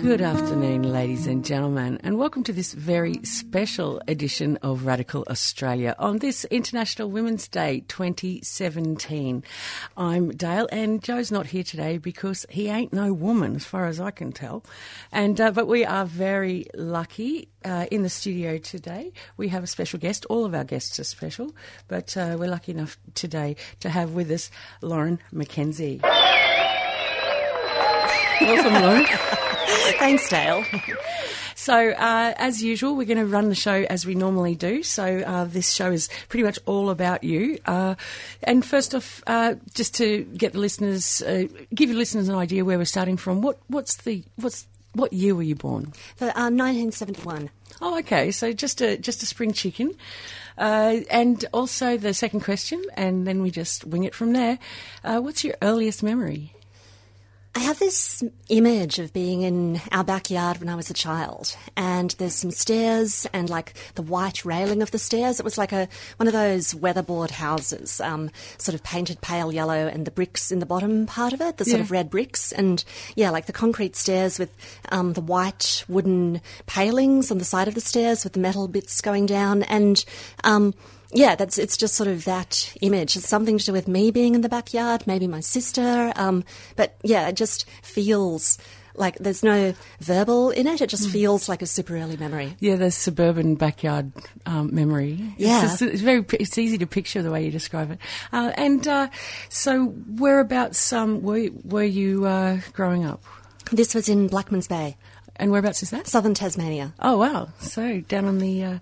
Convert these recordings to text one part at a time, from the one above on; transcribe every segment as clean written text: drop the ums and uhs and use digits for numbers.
Good afternoon, ladies and gentlemen, and welcome to this very special edition of Radical Australia on this International Women's Day 2017. I'm Dale, and Joe's not here today because he ain't no woman, as far as I can tell. And but we are very lucky in the studio today. We have a special guest. All of our guests are special, but we're lucky enough today to have with us Lauren McKenzie. Welcome, Lauren. Thanks, Dale. So, as usual, we're going to run the show as we normally do. So, this show is pretty much all about you. And first off, just to get the listeners, give your listeners an idea where we're starting from. What year were you born? 1971. Oh, okay. So just a spring chicken. And also the second question, and then we just wing it from there. What's your earliest memory? I have this image of being in our backyard when I was a child, and there's some stairs and like the white railing of the stairs. It was like one of those weatherboard houses, sort of painted pale yellow, and the bricks in the bottom part of it, the sort of red bricks, and like the concrete stairs with the white wooden palings on the side of the stairs with the metal bits going down, and it's just sort of that image. It's something to do with me being in the backyard, maybe my sister. But it just feels like there's no verbal in it. It just feels like a super early memory. Yeah, the suburban backyard memory. Yeah. It's easy to picture the way you describe it. So whereabouts were you growing up? This was in Blackmans Bay. And whereabouts is that? Southern Tasmania. Oh, wow. So down on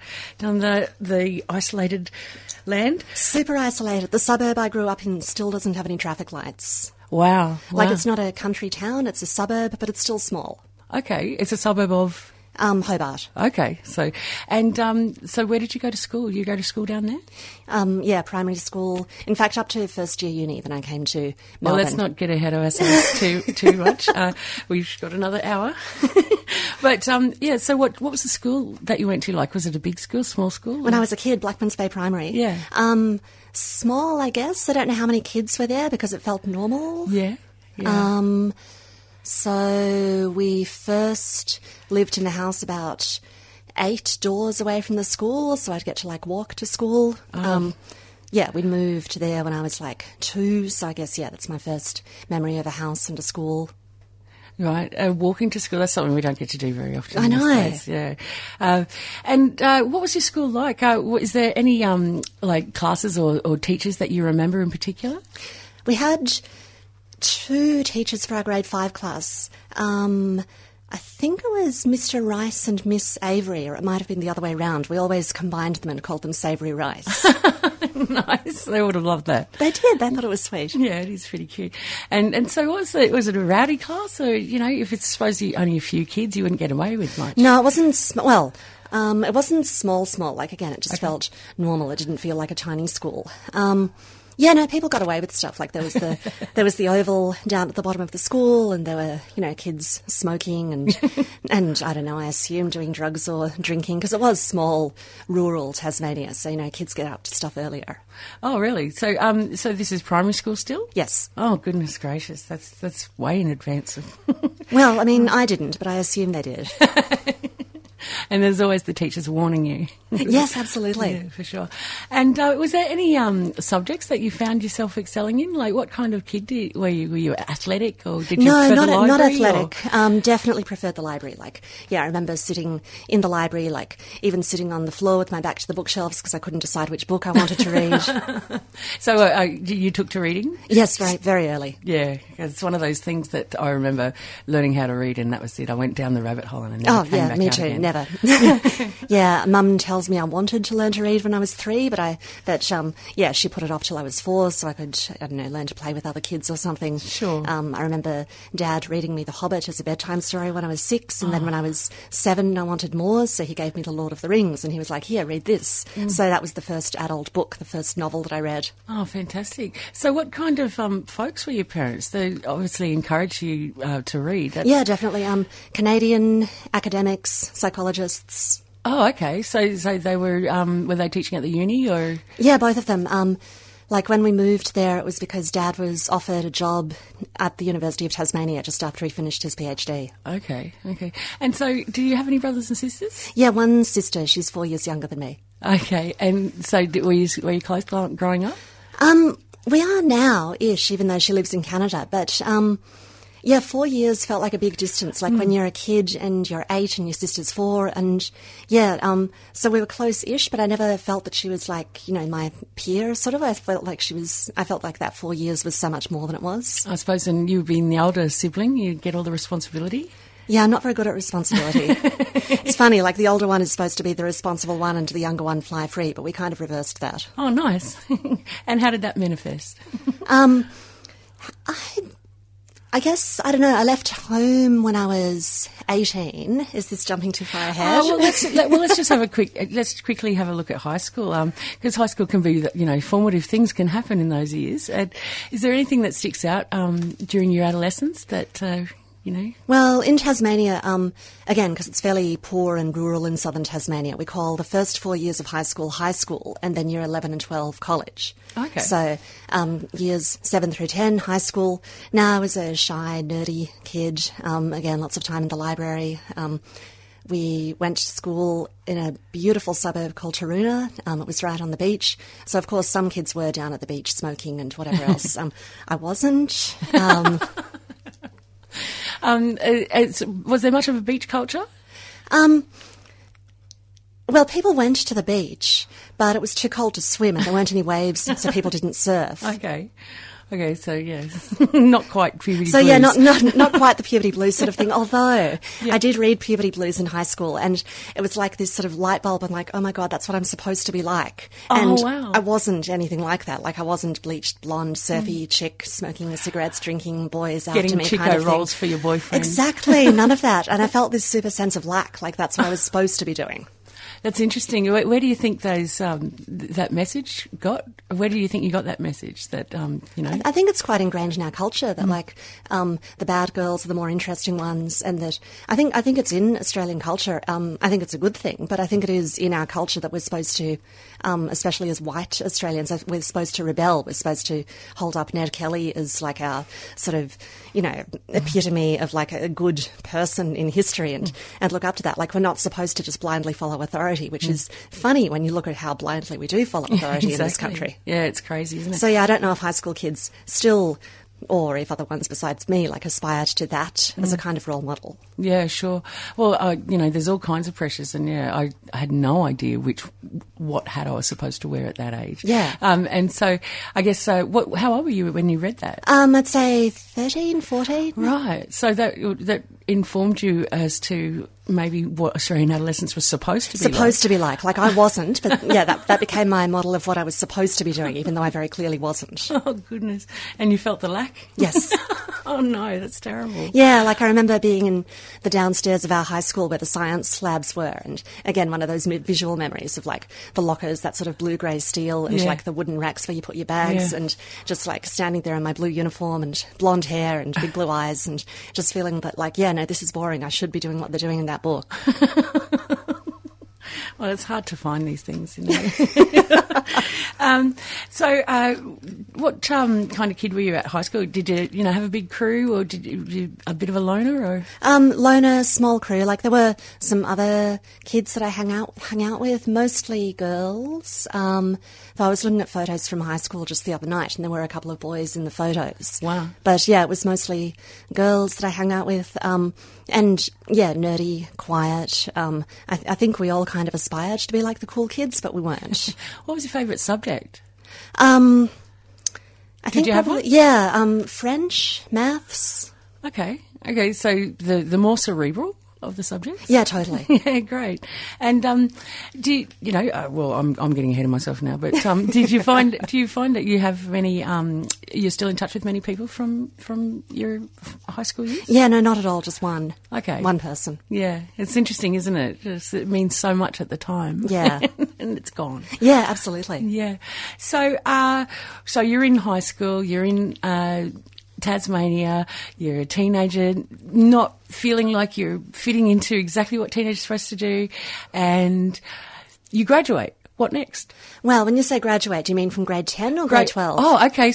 the isolated land? Super isolated. The suburb I grew up in still doesn't have any traffic lights. Wow. Like it's not a country town, it's a suburb, but it's still small. Okay. It's a suburb of? Hobart. Okay. So where did you go to school? You go to school down there? Primary school. In fact, up to first year uni, then I came to Melbourne. Well, let's not get ahead of ourselves too much. We've got another hour. But, so what was the school that you went to like? Was it a big school, small school? When I was a kid, Blackmans Bay Primary. Yeah. Small, I guess. I don't know how many kids were there because it felt normal. Yeah. So we first lived in a house about 8 doors away from the school, so I'd get to walk to school. We moved there when I was 2, so I guess, that's my first memory of a house and a school. Right, walking to school, that's something we don't get to do very often. I know. These days. Yeah. And what was your school like? Is there any classes or teachers that you remember in particular? We had 2 teachers for our grade 5 class. I think it was Mr. Rice and Miss Avery, or it might have been the other way around. We always combined them and called them Savoury Rice. Nice. They would have loved that. They did. They thought it was sweet. Yeah, it is pretty cute. And so was it a rowdy class? Or, if it's supposedly only a few kids, you wouldn't get away with much? No, it wasn't. It wasn't small. Again, it just felt normal. It didn't feel like a tiny school. People got away with stuff. There was the oval down at the bottom of the school, and there were, kids smoking and I don't know, I assume doing drugs or drinking, because it was small, rural Tasmania, so, kids get up to stuff earlier. Oh, really? So, so this is primary school still? Yes. Oh, goodness gracious. That's way in advance of... Well, I mean, I didn't, but I assume they did. And there's always the teachers warning you. Yes, absolutely. Yeah, for sure. And was there any subjects that you found yourself excelling in? What kind of kid were you? Were you athletic, or did you prefer the library? No, not athletic. Definitely preferred the library. I remember sitting in the library, even sitting on the floor with my back to the bookshelves because I couldn't decide which book I wanted to read. So you took to reading? Yes, very, very early. Yeah, it's one of those things that I remember learning how to read, and that was it. I went down the rabbit hole and I never came back me out too. again. Never. Mum tells me I wanted to learn to read when I was 3, but she put it off till I was 4 so I could, learn to play with other kids or something. Sure. I remember Dad reading me The Hobbit as a bedtime story when I was 6, and then when I was 7 I wanted more, so he gave me The Lord of the Rings, and he was like, here, read this. So that was the first adult book, the first novel that I read. Oh, fantastic. So what kind of folks were your parents? They obviously encouraged you to read. Yeah, definitely. Canadian academics, psychologists. Oh, okay. So they were they teaching at the uni, or? Yeah, both of them. Like when we moved there, it was because Dad was offered a job at the University of Tasmania just after he finished his PhD. Okay. And so do you have any brothers and sisters? Yeah, one sister. She's 4 years younger than me. Okay. And so were you close growing up? We are now-ish, even though she lives in Canada. But, 4 years felt like a big distance, like when you're a kid and you're 8 and your sister's 4. And, so we were close-ish, but I never felt that she was like, my peer, sort of. I felt like that 4 years was so much more than it was. I suppose, and you being the older sibling, you get all the responsibility? Yeah, I'm not very good at responsibility. It's funny, like the older one is supposed to be the responsible one and the younger one fly free, but we kind of reversed that. Oh, nice. And how did that manifest? I guess, I don't know, I left home when I was 18. Is this jumping too far ahead? Oh, let's just let's quickly have a look at high school, because high school can be, formative things can happen in those years. Is there anything that sticks out during your adolescence that... Well, in Tasmania, again, because it's fairly poor and rural in southern Tasmania, we call the first 4 years of high school, and then year 11 and 12 college. Okay. So years 7 through 10, high school. Now I was a shy, nerdy kid. Again, lots of time in the library. We went to school in a beautiful suburb called Taroona. It was right on the beach. So, of course, some kids were down at the beach smoking and whatever else. I wasn't. Was there much of a beach culture? Well, people went to the beach, but it was too cold to swim and there weren't any waves, so people didn't surf. Okay, so yes, not quite puberty blues. So yeah, not quite the puberty blues sort of thing, although I did read Puberty Blues in high school and it was like this sort of light bulb. I'm like, oh my God, that's what I'm supposed to be like. And wow. I wasn't anything like that. Like I wasn't bleached blonde, surfy chick, smoking the cigarettes, drinking boys after Getting me Chico kind of rolls thing. for your boyfriend. Exactly, none of that. And I felt this super sense of lack, like that's what I was supposed to be doing. That's interesting. Where do you think that message got? Where do you think you got that message? That I think it's quite ingrained in our culture that the bad girls are the more interesting ones, and that I think it's in Australian culture. I think it's a good thing, but I think it is in our culture that we're supposed to, especially as white Australians, we're supposed to rebel. We're supposed to hold up Ned Kelly as like our sort of epitome of like a good person in history, and look up to that. Like we're not supposed to just blindly follow authority, which is funny when you look at how blindly we do follow authority in this country. Yeah, it's crazy, isn't it? So, I don't know if high school kids still, or if other ones besides me, aspired to that as a kind of role model. Yeah, sure. Well, there's all kinds of pressures, and I had no idea what hat I was supposed to wear at that age. Yeah. And so I guess, how old were you when you read that? I'd say 13, 14. Right. So that informed you as to maybe what Australian adolescence was supposed to be like. Like I wasn't, but that became my model of what I was supposed to be doing, even though I very clearly wasn't. Oh, goodness. And you felt the lack? Yes. Oh, no, that's terrible. Yeah, I remember being in the downstairs of our high school where the science labs were, and again, one of those visual memories of the lockers, that sort of blue-grey steel, and the wooden racks where you put your bags, and just standing there in my blue uniform and blonde hair and big blue eyes, and just feeling that no, this is boring. I should be doing what they're doing in that book. Well, it's hard to find these things, What kind of kid were you at high school? Did you, have a big crew, or did you a bit of a loner, or? Loner, small crew. There were some other kids that I hung out with, mostly girls. Though I was looking at photos from high school just the other night, and there were a couple of boys in the photos. Wow. But it was mostly girls that I hung out with. Nerdy, quiet. I think we all kind of aspired to be like the cool kids, but we weren't. What was your favourite subject? I think Did you have one? Yeah, French, maths. Okay, so the more cerebral of the subjects? Yeah, totally. Yeah, great. And do I'm getting ahead of myself now, but do you find that you have many, you're still in touch with many people from your high school years? Yeah, no, not at all, just one. Okay. One person. Yeah, it's interesting, isn't it? It means so much at the time. Yeah. And it's gone. Yeah, absolutely. Yeah. So you're in high school, you're in Tasmania, you're a teenager, not feeling like you're fitting into exactly what teenagers are supposed to do, and you graduate. what next? Well, when you say graduate, do you mean from grade 10 or grade 12? Oh, okay.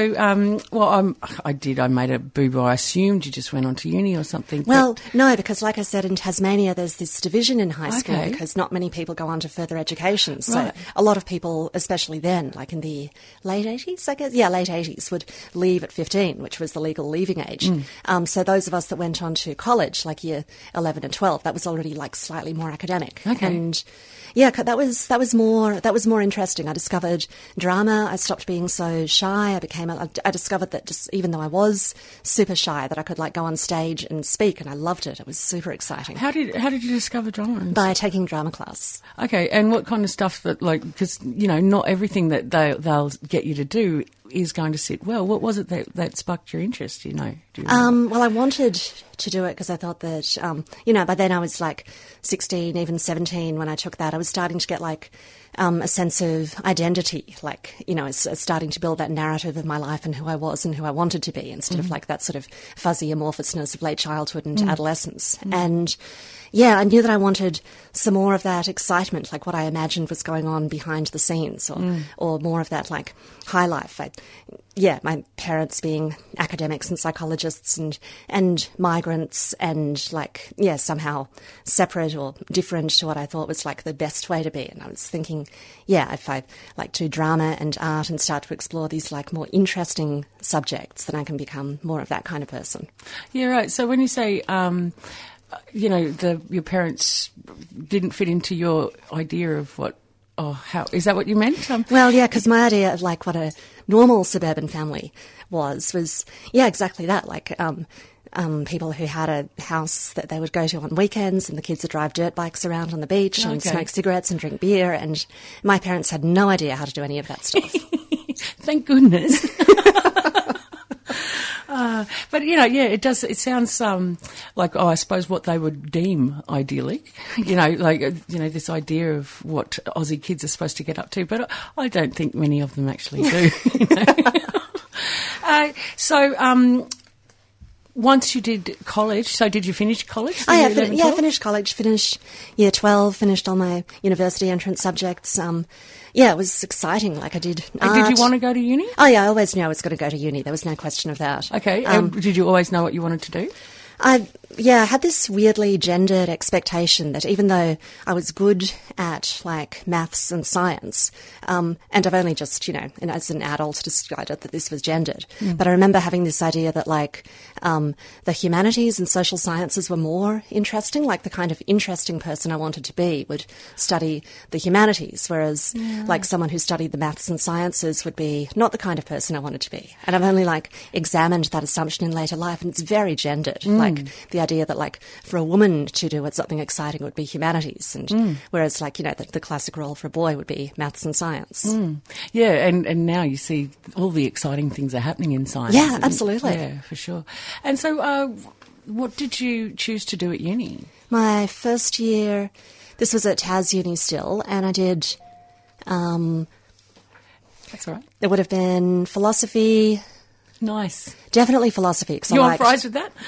I made a boo-boo. I assumed you just went on to uni or something. Well, no, because like I said, in Tasmania, there's this division in high school Okay. because not many people go on to further education. So Right. a lot of people, especially then, like in the late 80s, I guess, late 80s, would leave at 15, which was the legal leaving age. So those of us that went on to college, like year 11 and 12, that was already like slightly more academic. Okay. And yeah, that was more interesting. I discovered drama. I stopped being so shy. I discovered that just even though I was super shy, that I could like go on stage and speak, and I loved it. It was super exciting. How did you discover drama? By taking drama class. Okay, and what kind of stuff that, like, because, you know, not everything that they'll get you to do is going to sit well. What was it that sparked your interest, you know? Do you remember? Well, I wanted to do it because I thought that, by then I was like 16, even 17 when I took that. I was starting to get like a sense of identity, like, you know, it's starting to build that narrative of my life and who I was and who I wanted to be instead of like that sort of fuzzy amorphousness of late childhood and adolescence. And yeah, I knew that I wanted some more of that excitement, like what I imagined was going on behind the scenes, or more of that like high life. My parents being academics and psychologists and migrants and like, somehow separate or different to what I thought was like the best way to be. And I was thinking, if I like do drama and art and start to explore these like more interesting subjects, then I can become more of that kind of person. Yeah, right. So when you say, your parents didn't fit into your idea of how is that what you meant? Well, yeah, because my idea of like what a normal suburban family was exactly that. Like people who had a house that they would go to on weekends, and the kids would drive dirt bikes around on the beach and smoke cigarettes and drink beer. And my parents had no idea how to do any of that stuff. Thank goodness. But, it does. It sounds like, I suppose what they would deem idyllic, this idea of what Aussie kids are supposed to get up to. But I don't think many of them actually do. Once you did college, so did you finish college? I finished college, finished year 12, finished all my university entrance subjects. It was exciting. Like I did art. Did you want to go to uni? Oh, yeah, I always knew I was going to go to uni. There was no question of that. Okay. Did you always know what you wanted to do? I had this weirdly gendered expectation that even though I was good at like maths and science, and I've only just, as an adult decided that this was gendered, but I remember having this idea that like the humanities and social sciences were more interesting, like the kind of interesting person I wanted to be would study the humanities, whereas like someone who studied the maths and sciences would be not the kind of person I wanted to be. And I've only like examined that assumption in later life, and it's very gendered. Like the idea that like for a woman to do something exciting would be humanities, and whereas like the classic role for a boy would be maths and science. Yeah, and now you see all the exciting things are happening in science. Yeah, absolutely. Yeah, for sure. And so, what did you choose to do at uni? My first year, this was at Tas Uni still, and I did. That's all right. It would have been philosophy. Nice. Definitely philosophy. You're on fries with that?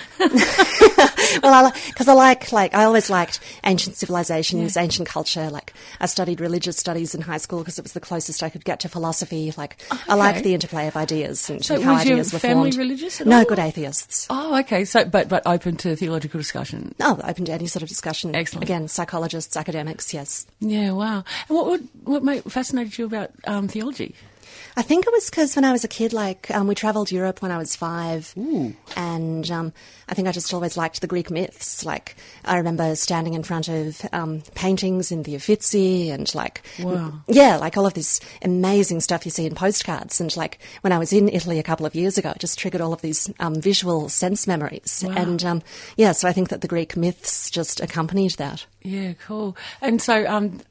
Well, because I always liked ancient civilizations, ancient culture. Like, I studied religious studies in high school because it was the closest I could get to philosophy. Like, I liked the interplay of ideas and how ideas were formed. So was your family religious at all? No, good atheists. Oh, okay. So, but open to theological discussion? Oh, open to any sort of discussion. Excellent. Again, psychologists, academics, yes. Yeah, wow. And what fascinated you about theology? I think it was because when I was a kid, we travelled Europe when I was 5. Ooh. And I think I just always liked the Greek myths. Like, I remember standing in front of paintings in the Uffizi and all of this amazing stuff you see in postcards. And when I was in Italy a couple of years ago, it just triggered all of these visual sense memories. Wow. And so I think that the Greek myths just accompanied that. Yeah, cool. And so,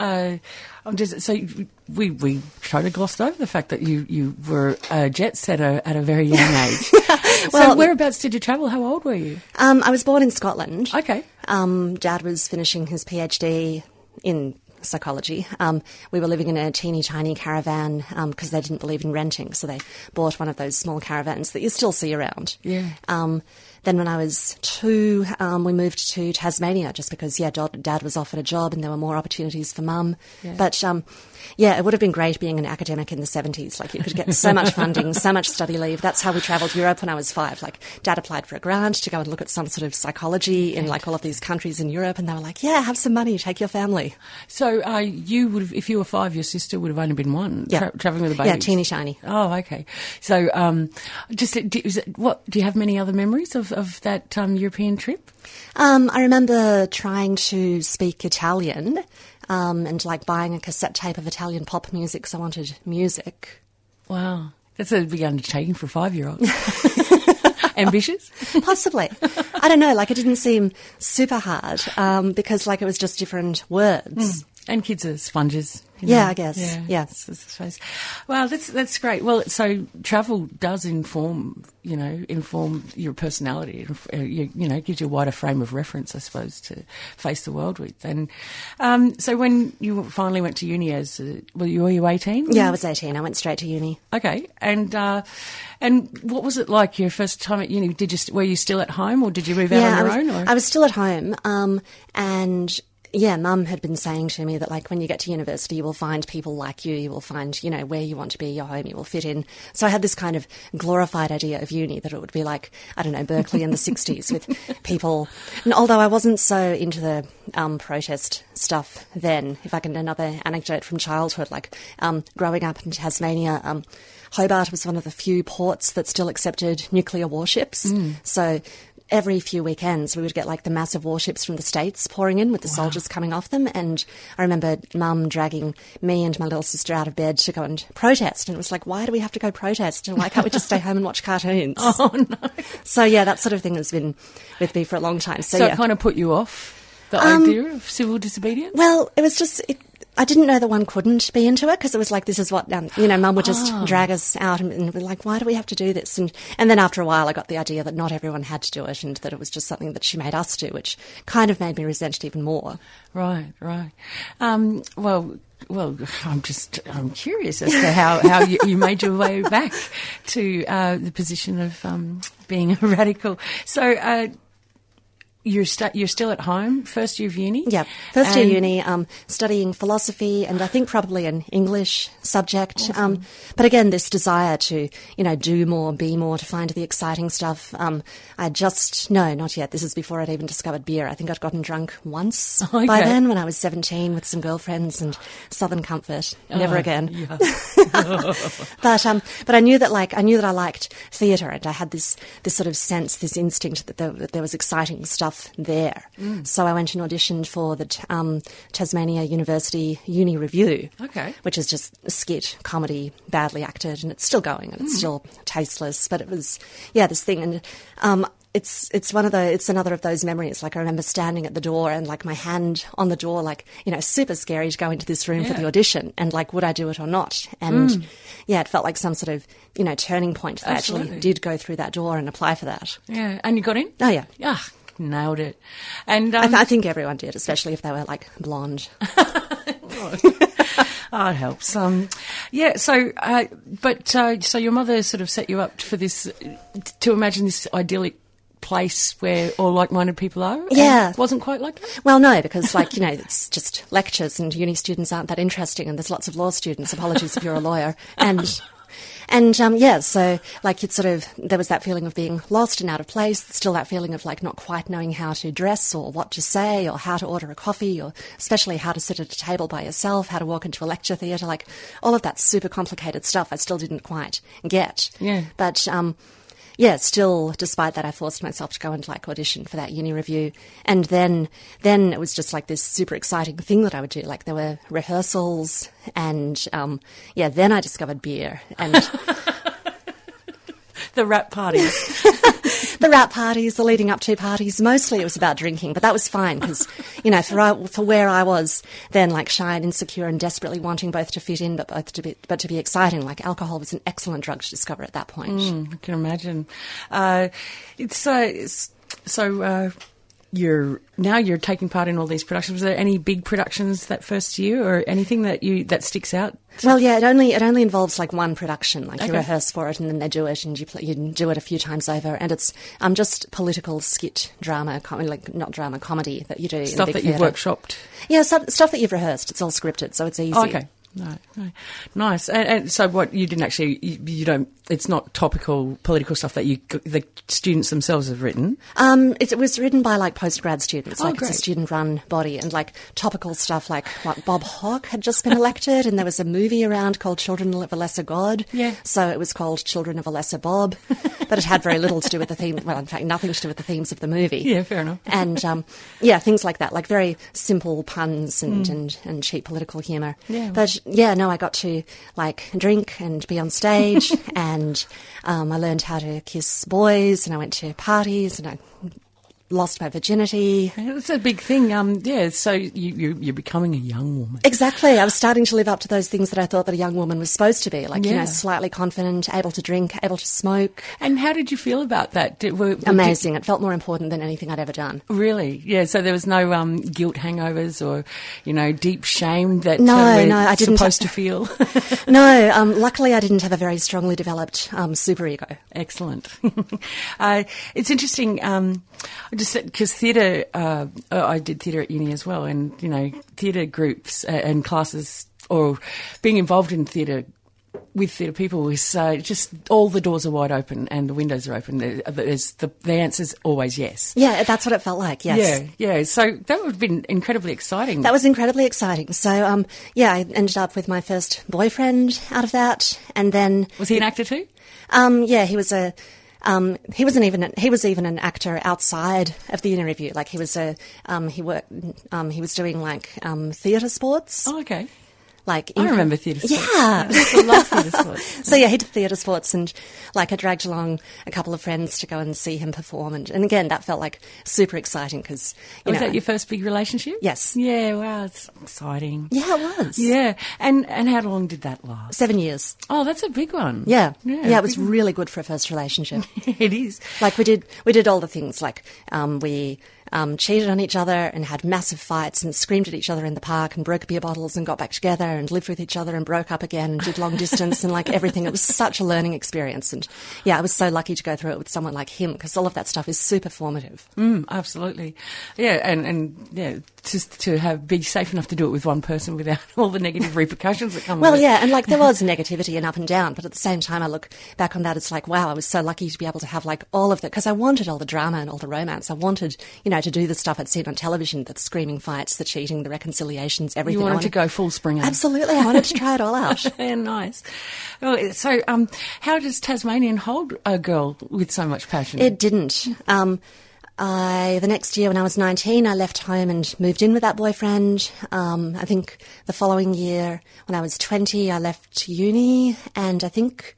we tried to gloss over the fact that you were a jet setter at a very young age. Well, so whereabouts did you travel? How old were you? I was born in Scotland. Okay. Dad was finishing his PhD in psychology. We were living in a teeny tiny caravan because they didn't believe in renting, so they bought one of those small caravans that you still see around. Yeah. then when I was 2, we moved to Tasmania just because, Dad was offered a job and there were more opportunities for Mum. Yeah. But, it would have been great being an academic in the 70s. Like, you could get so much funding, so much study leave. That's how we travelled Europe when I was 5. Like, Dad applied for a grant to go and look at some sort of psychology in, like, all of these countries in Europe, and they were like, yeah, have some money, take your family. So you would have, if you were 5, your sister would have only been 1, travelling with a baby? Yeah, teeny shiny. Oh, okay. So do you have many other memories of that European trip? I remember trying to speak Italian and like buying a cassette tape of Italian pop music because I wanted music. Wow. That's a big undertaking for a 5-year-old. Ambitious? Possibly. I don't know, like it didn't seem super hard because like it was just different words. And kids are sponges. Yeah, I guess. Yeah. Well, that's great. Well, so travel does inform your personality. Gives you a wider frame of reference, I suppose, to face the world with. And so when you finally went to uni, were you 18? Yeah, I was 18. I went straight to uni. Okay, and what was it like your first time at uni? Were you still at home, or did you move out on your own? Or? I was still at home, and. Yeah, Mum had been saying to me that, like, when you get to university, you will find people like you. You will find, where you want to be, your home, you will fit in. So I had this kind of glorified idea of uni, that it would be like, I don't know, Berkeley in the 60s with people. And although I wasn't so into the protest stuff then, if I can, another anecdote from childhood, like growing up in Tasmania, Hobart was one of the few ports that still accepted nuclear warships. So every few weekends we would get like the massive warships from the States pouring in with the soldiers coming off them. And I remember Mum dragging me and my little sister out of bed to go and protest. And it was like, why do we have to go protest? And why can't we just stay home and watch cartoons? Oh, no. So, yeah, that sort of thing has been with me for a long time. So it kind of put you off the idea of civil disobedience? Well, it was just... I didn't know that one couldn't be into it because it was like, this is what, Mum would just drag us out and be like, why do we have to do this? And then after a while I got the idea that not everyone had to do it and that it was just something that she made us do, which kind of made me resent it even more. Right. Well, I'm curious as to how you made your way back to the position of being a radical. So, You're still at home, first year of uni? Yeah, first year uni, studying philosophy and I think probably an English subject. Awesome. But again, this desire to, do more, be more, to find the exciting stuff. Not yet. This is before I'd even discovered beer. I think I'd gotten drunk once by then when I was 17 with some girlfriends and Southern Comfort. Never again. Yeah. But I knew that I liked theatre and I had this sort of sense, this instinct that there was exciting stuff there. So I went and auditioned for the Tasmania University Uni Review, which is just a skit, comedy, badly acted, and it's still going and it's still tasteless. But it was, this thing. And it's another of those memories. Like I remember standing at the door and like my hand on the door, like, super scary to go into this room for the audition and like, would I do it or not? And it felt like some sort of, turning point that I actually did go through that door and apply for that. Yeah. And you got in? Oh, yeah. Yeah. Nailed it. And I think everyone did, especially if they were like blonde. It helps. So your mother sort of set you up for this, to imagine this idyllic place where all like-minded people are? Yeah. It wasn't quite like that? Well, no, because it's just lectures and uni students aren't that interesting and there's lots of law students. Apologies if you're a lawyer. So like it's sort of, there was that feeling of being lost and out of place, still that feeling of like not quite knowing how to dress or what to say or how to order a coffee or especially how to sit at a table by yourself, how to walk into a lecture theatre, like all of that super complicated stuff I still didn't quite get. Yeah. But, still, despite that, I forced myself to go and like audition for that uni review. And then it was just like this super exciting thing that I would do. Like there were rehearsals and, then I discovered beer and the rap parties. The rap parties, the leading up to parties, mostly it was about drinking, but that was fine because, for where I was then, like shy and insecure and desperately wanting both to fit in but to be exciting, like alcohol was an excellent drug to discover at that point. I can imagine. you're taking part in all these productions. Was there any big productions that first year, or anything that sticks out? Well, yeah, it only involves like one production. Like you Okay. rehearse for it, and then they do it, and you do it a few times over, and it's just political skit drama, like not drama, comedy that you do Stuff in big that you've theatre. workshopped. Yeah, stuff that you've rehearsed. It's all scripted, so it's easy. Oh, okay. No. Nice. And so what, you didn't actually, you don't, it's not topical political stuff that the students themselves have written? It was written by like postgrad students, Oh, like it's great. a student-run body, and like topical stuff like what Bob Hawke had just been elected, and there was a movie around called Children of a Lesser God. Yeah. So it was called Children of a Lesser Bob, but it had very little to do with the theme. Well, in fact, nothing to do with the themes of the movie. Yeah, fair enough. And yeah, things like that, like very simple puns and cheap political humour. Yeah. But yeah, no, I got to like drink and be on stage, and I learned how to kiss boys, and I went to parties, and I lost my virginity. It's a big thing. Yeah, so you're becoming a young woman. Exactly. I was starting to live up to those things that I thought that a young woman was supposed to be, like, you Yeah. know, slightly confident, able to drink, able to smoke. And how did you feel about that? Amazing. It felt more important than anything I'd ever done. Really? Yeah, so there was no guilt hangovers or, deep shame that No, we're no, I didn't. supposed to feel? No, luckily I didn't have a very strongly developed superego. Excellent. It's interesting, just because theatre, I did theatre at uni as well, and, theatre groups and classes, or being involved in theatre with theatre people is just all the doors are wide open and the windows are open. The answer's always yes. Yeah, that's what it felt like, yes. Yeah. So that would have been incredibly exciting. That was incredibly exciting. So, yeah, I ended up with my first boyfriend out of that, and then... Was he an actor too? Yeah, he was he was even an actor outside of the interview. Like he was he was doing like theatre sports. Oh, okay. Like I remember theatre sports. Yeah. I love theatre sports. So yeah, he did theatre sports, and like I dragged along a couple of friends to go and see him perform, and again that felt like super exciting because Was that your first big relationship? Yes. Yeah. Wow, it's exciting. Yeah, it was. Yeah. And how long did that last? 7 years. Oh, that's a big one. Yeah, it was big one. really good for a first relationship. It is. Like we did all the things. Like we cheated on each other and had massive fights and screamed at each other in the park and broke beer bottles and got back together and lived with each other and broke up again and did long distance and like everything. It was such a learning experience, and yeah, I was so lucky to go through it with someone like him because all of that stuff is super formative. Absolutely. Yeah, and yeah, just to be safe enough to do it with one person without all the negative repercussions that come Well, with it. yeah, and like there was negativity and up and down, but at the same time I look back on that, it's like, wow, I was so lucky to be able to have like all of that, because I wanted all the drama and all the romance. I wanted, to do the stuff I'd seen on television, the screaming fights, the cheating, the reconciliations, everything. You wanted to go full Springer. Absolutely, I wanted to try it all out. Yeah, nice. Well, so, how does Tasmanian hold a girl with so much passion? It didn't. The next year when I was 19, I left home and moved in with that boyfriend. I think the following year when I was 20, I left uni, and I think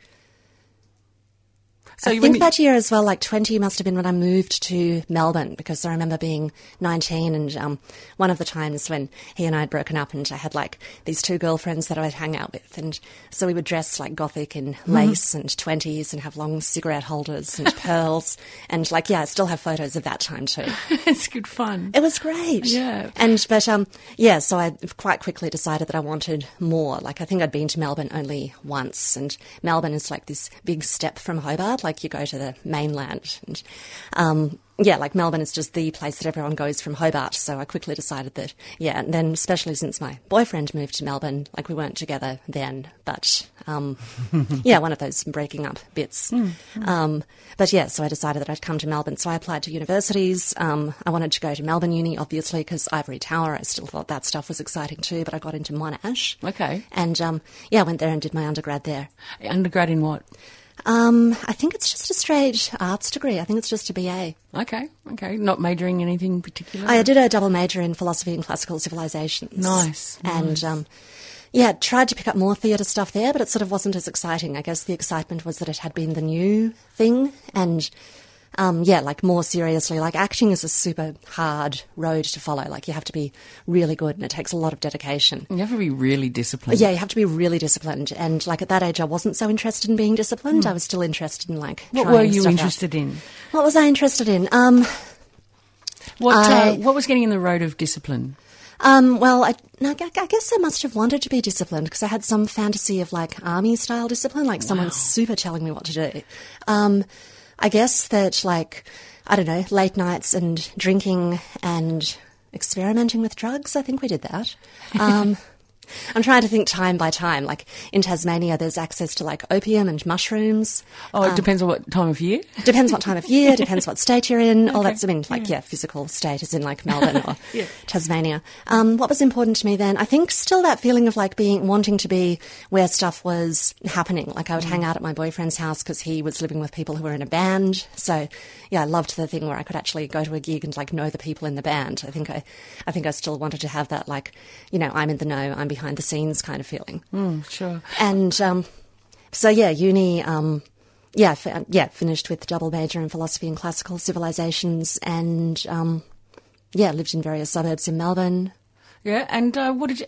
that year as well, like 20 must have been when I moved to Melbourne, because I remember being 19 and one of the times when he and I had broken up, and I had like these two girlfriends that I would hang out with, and so we would dress like gothic in lace and 20s and have long cigarette holders and pearls, and like, yeah, I still have photos of that time too. It's good fun. It was great. Yeah. So I quite quickly decided that I wanted more. Like I think I'd been to Melbourne only once, and Melbourne is like this big step from Hobart. Like you go to the mainland, and like Melbourne is just the place that everyone goes from Hobart. So I quickly decided that, and then especially since my boyfriend moved to Melbourne, like we weren't together then, but one of those breaking up bits. But yeah, so I decided that I'd come to Melbourne. So I applied to universities. I wanted to go to Melbourne Uni, obviously, because Ivory Tower, I still thought that stuff was exciting too, but I got into Monash. Okay. And I went there and did my undergrad there. Undergrad in what? I think it's just a straight arts degree. I think it's just a BA. Okay. Not majoring in anything particular? I did a double major in philosophy and classical civilizations. Nice. And, tried to pick up more theatre stuff there, but it sort of wasn't as exciting. I guess the excitement was that it had been the new thing, and... like more seriously, like acting is a super hard road to follow. Like you have to be really good, and it takes a lot of dedication. You have to be really disciplined. Yeah, you have to be really disciplined. And like at that age, I wasn't so interested in being disciplined. I was still interested in like What trying were you stuff interested out. in? What was I interested in? What was getting in the road of discipline? Well, I guess I must have wanted to be disciplined because I had some fantasy of like army-style discipline, like someone super telling me what to do. I guess that like, I don't know, late nights and drinking and experimenting with drugs, I think we did that. I'm trying to think time by time. Like in Tasmania, there's access to like opium and mushrooms. Oh, it depends on what time of year? Depends what time of year, depends what state you're in. All that's, I mean, like, physical state is in like Melbourne or Tasmania. What was important to me then? I think still that feeling of like wanting to be where stuff was happening. Like I would hang out at my boyfriend's house because he was living with people who were in a band. So yeah, I loved the thing where I could actually go to a gig and like know the people in the band. I think I still wanted to have that like, you know, I'm in the know, I'm behind the scenes kind of feeling. Sure. And so yeah, uni. Finished with double major in philosophy and classical civilizations, and lived in various suburbs in Melbourne. Yeah, and how did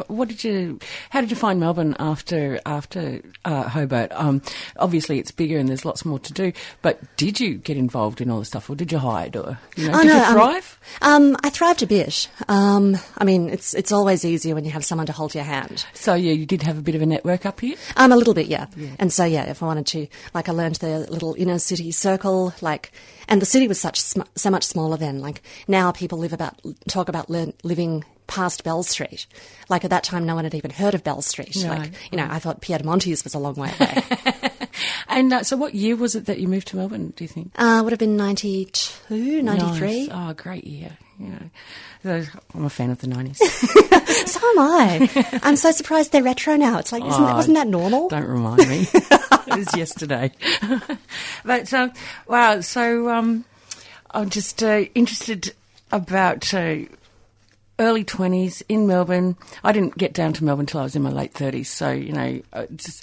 you find Melbourne after Hobart? Obviously, it's bigger and there's lots more to do. But did you get involved in all the stuff, or did you hide, or did you thrive? I thrived a bit. I mean, it's always easier when you have someone to hold your hand. So yeah, you did have a bit of a network up here. A little bit, yeah. And so yeah, if I wanted to, like, I learned the little inner city circle, like. And the city was so much smaller then. Like now, people talk about living past Bell Street. Like at that time, no one had even heard of Bell Street. No. Like I thought Piedmonte's was a long way away. And so, what year was it that you moved to Melbourne? Do you think? Would have been 92, 93. Nice. Oh, great year. I'm a fan of the 90s. So am I. I'm so surprised they're retro now. It's like, wasn't that normal? Don't remind me. It was yesterday. But, wow, so I'm just interested about early 20s in Melbourne. I didn't get down to Melbourne until I was in my late 30s. So, just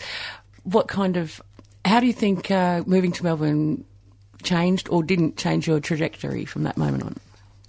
how do you think moving to Melbourne changed or didn't change your trajectory from that moment on?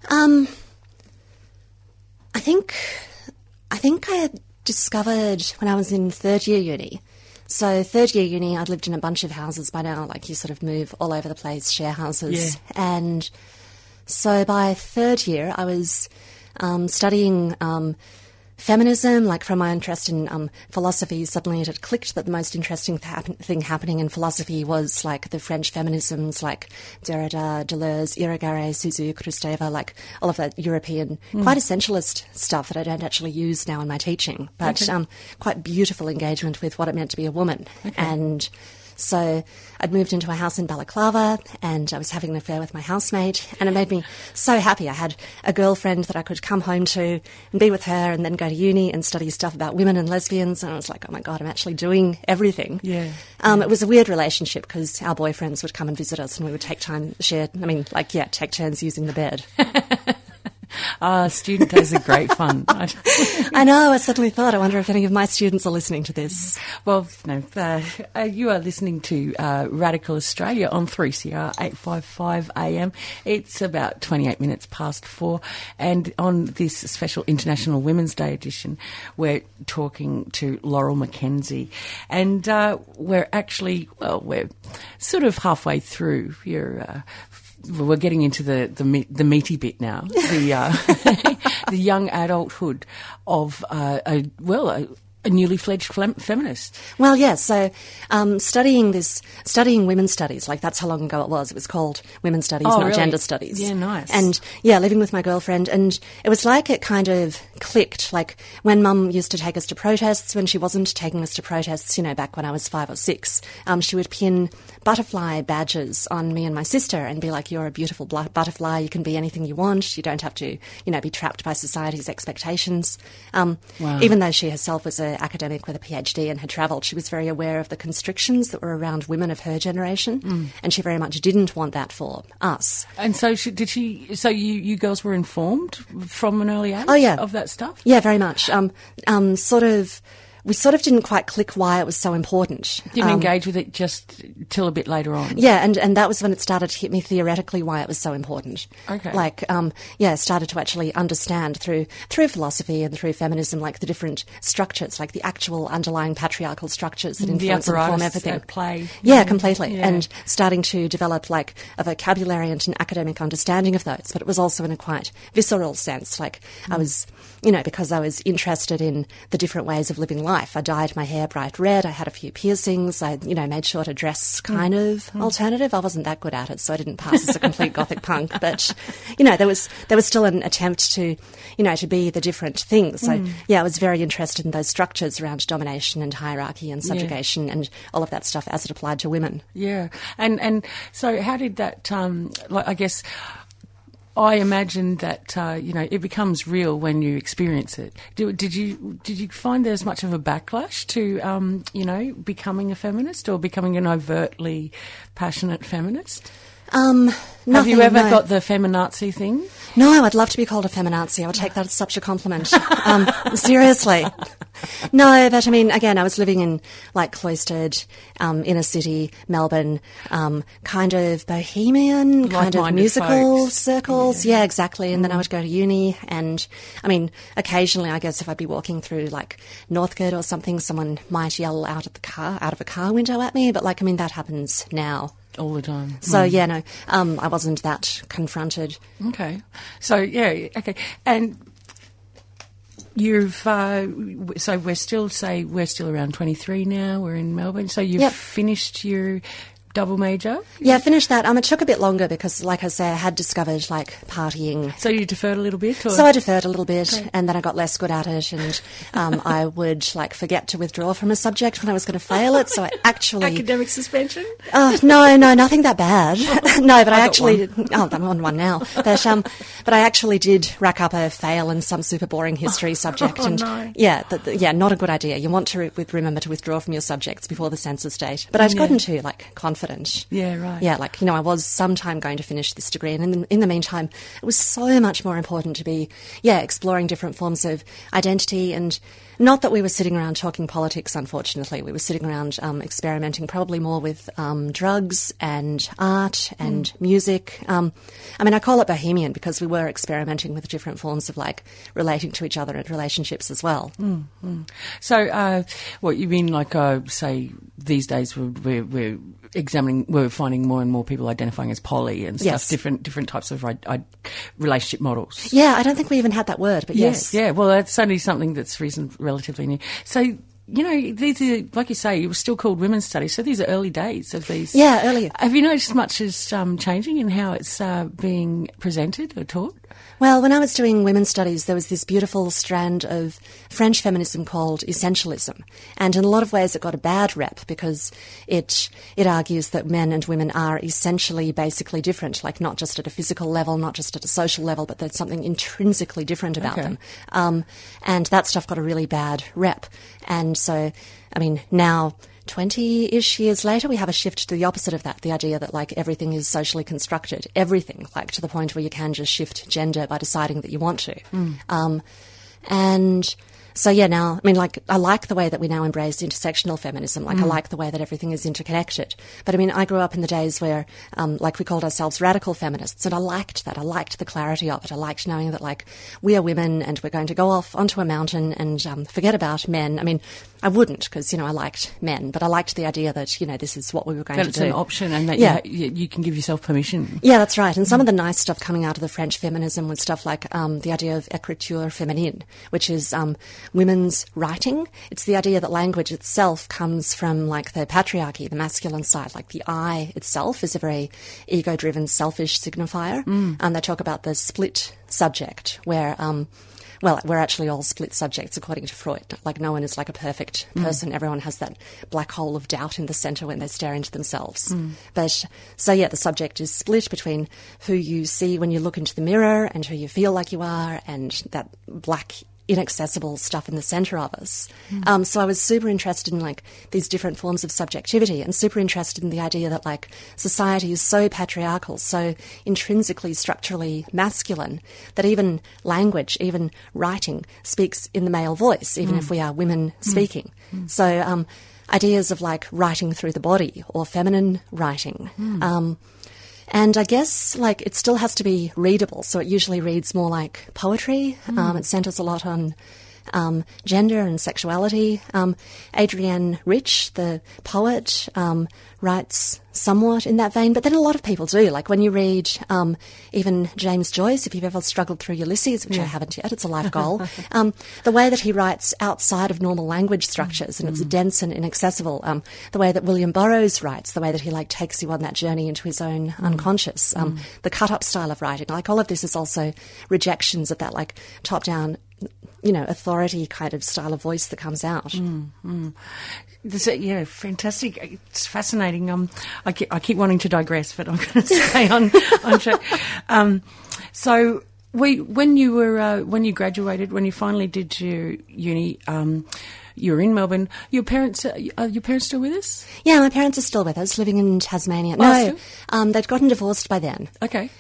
I think I had discovered when I was in third year uni. So third year uni, I'd lived in a bunch of houses by now. Like you sort of move all over the place, share houses. Yeah. And so by third year, I was studying feminism, like from my interest in philosophy. Suddenly it had clicked that the most interesting thing happening in philosophy was like the French feminisms, like Derrida, Deleuze, Irigaray, Suzu, Kristeva, like all of that European, quite essentialist stuff that I don't actually use now in my teaching, but quite beautiful engagement with what it meant to be a woman. Okay. And so I'd moved into a house in Balaclava and I was having an affair with my housemate, and it made me so happy. I had a girlfriend that I could come home to and be with her and then go to uni and study stuff about women and lesbians, and I was like, oh my God, I'm actually doing everything. Yeah. It was a weird relationship because our boyfriends would come and visit us and we would take turns using the bed. Student days are great fun. I know, I suddenly thought, I wonder if any of my students are listening to this. Well, no, you are listening to Radical Australia on 3CR 855 AM. It's about 28 minutes past 4, and on this special International Women's Day edition, we're talking to Laurel McKenzie, and we're sort of halfway through your... we're getting into the meaty bit now, the young adulthood of a newly fledged feminist. Well, yes. So, studying women's studies, like that's how long ago it was. It was called women's studies, not really? gender studies. Yeah, nice. And yeah, living with my girlfriend, and it was like it kind of clicked. Like when Mum used to take us to protests, when she wasn't taking us to protests, back when I was 5 or 6, she would pin butterfly badges on me and my sister and be like, "You're a beautiful butterfly. You can be anything you want. You don't have to, be trapped by society's expectations." Wow. Even though she herself was an academic with a PhD and had travelled, she was very aware of the constrictions that were around women of her generation, and she very much didn't want that for us. And so So you girls were informed from an early age? Oh, yeah. Of that stuff? Yeah, very much. we sort of didn't quite click why it was so important. Didn't engage with it just till a bit later on. Yeah, and that was when it started to hit me theoretically why it was so important. Okay. Like, started to actually understand through philosophy and through feminism, like the different structures, like the actual underlying patriarchal structures that influence and form everything. At play. Yeah, completely. Yeah. And starting to develop like a vocabulary and an academic understanding of those. But it was also in a quite visceral sense. Like I was, because I was interested in the different ways of living life. I dyed my hair bright red. I had a few piercings. I, made sure to dress kind of alternative. I wasn't that good at it, so I didn't pass as a complete gothic punk. But, there was still an attempt to, to be the different things. So, I was very interested in those structures around domination and hierarchy and subjugation and all of that stuff as it applied to women. Yeah. And so how did that, I guess... I imagine that it becomes real when you experience it. Did you find there's much of a backlash to becoming a feminist or becoming an overtly passionate feminist? Have you ever got the feminazi thing? No, I'd love to be called a feminazi. I would take that as such a compliment. Seriously. No, but I mean, again, I was living in like cloistered inner city Melbourne, kind of bohemian, kind of musical folks. circles. Yeah, exactly. And then I would go to uni, and I mean, occasionally, I guess if I'd be walking through like Northcote or something, someone might yell out of a car window at me. But like, I mean, that happens now. All the time. So, I wasn't that confronted. Okay. So, okay. And you've, so we're still around 23 now, we're in Melbourne. So you've finished your double major? Yeah, I finished that. It took a bit longer because, like I say, I had discovered, like, partying. So you deferred a little bit? Or? So I deferred a little bit, and then I got less good at it, and I would, like, forget to withdraw from a subject when I was going to fail it, so I actually... Academic suspension? No, nothing that bad. No, but I actually... I'm on one now. But I actually did rack up a fail in some super boring history subject. No. Yeah, not a good idea. You want to remember to withdraw from your subjects before the census date. But I'd gotten to, like, confident. Yeah, right. Yeah, like, I was sometime going to finish this degree, and in the meantime, it was so much more important to be, exploring different forms of identity, and not that we were sitting around talking politics, unfortunately. We were sitting around experimenting probably more with drugs and art and music. I call it bohemian because we were experimenting with different forms of, like, relating to each other and relationships as well. So, what you mean, like, say, these days we're finding more and more people identifying as poly and stuff, different types of relationship models. Yeah, I don't think we even had that word, but yes. Yeah, well, that's only something that's relatively new. So, these are, like you say, it was still called women's studies, so these are early days of these. Yeah, earlier. Have you noticed much is changing in how it's being presented or taught? Well, when I was doing women's studies, there was this beautiful strand of French feminism called essentialism. And in a lot of ways it got a bad rep because it argues that men and women are essentially basically different, like not just at a physical level, not just at a social level, but there's something intrinsically different about them. And that stuff got a really bad rep. And so, now... 20-ish years later, we have a shift to the opposite of that, the idea that, like, everything is socially constructed, everything, like, to the point where you can just shift gender by deciding that you want to. And so, now, I like the way that we now embrace intersectional feminism. Like, I like the way that everything is interconnected. But, I grew up in the days where, we called ourselves radical feminists, and I liked that. I liked the clarity of it. I liked knowing that, like, we are women and we're going to go off onto a mountain and forget about men. I wouldn't because, I liked men, but I liked the idea that, this is what we were going to do. That it's an option and that you can give yourself permission. Yeah, that's right. And some of the nice stuff coming out of the French feminism was stuff like the idea of écriture féminine, which is women's writing. It's the idea that language itself comes from, like, the patriarchy, the masculine side. Like, the I itself is a very ego-driven, selfish signifier. And they talk about the split subject where... we're actually all split subjects, according to Freud. Like, no one is like a perfect person. Everyone has that black hole of doubt in the centre when they stare into themselves. But, so the subject is split between who you see when you look into the mirror and who you feel like you are, and that black inaccessible stuff in the centre of us. So I was super interested in like these different forms of subjectivity, and super interested in the idea that like society is so patriarchal, so intrinsically structurally masculine, that even language, even writing, speaks in the male voice, even if we are women speaking. So ideas of like writing through the body or feminine writing. And I guess like it still has to be readable, so it usually reads more like poetry. It centres a lot on gender and sexuality. Adrienne Rich, the poet, writes somewhat in that vein, but then a lot of people do. Like when you read even James Joyce, if you've ever struggled through Ulysses, which I haven't yet, it's a life goal, the way that he writes outside of normal language structures, and it's dense and inaccessible, the way that William Burroughs writes, the way that he like takes you on that journey into his own unconscious, the cut-up style of writing, like all of this is also rejections of that like top-down, you know, authority kind of style of voice that comes out. Yeah, fantastic. It's fascinating. I keep wanting to digress, but I'm going to stay on track. So when you graduated, when you finally did your uni, you were in Melbourne. Are your parents still with us? Yeah, my parents are still with us, living in Tasmania. No, they'd gotten divorced by then. Okay.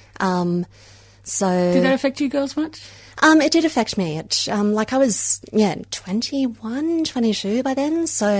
So did that affect you girls much? It did affect me. Like I was, 21, 22 by then. So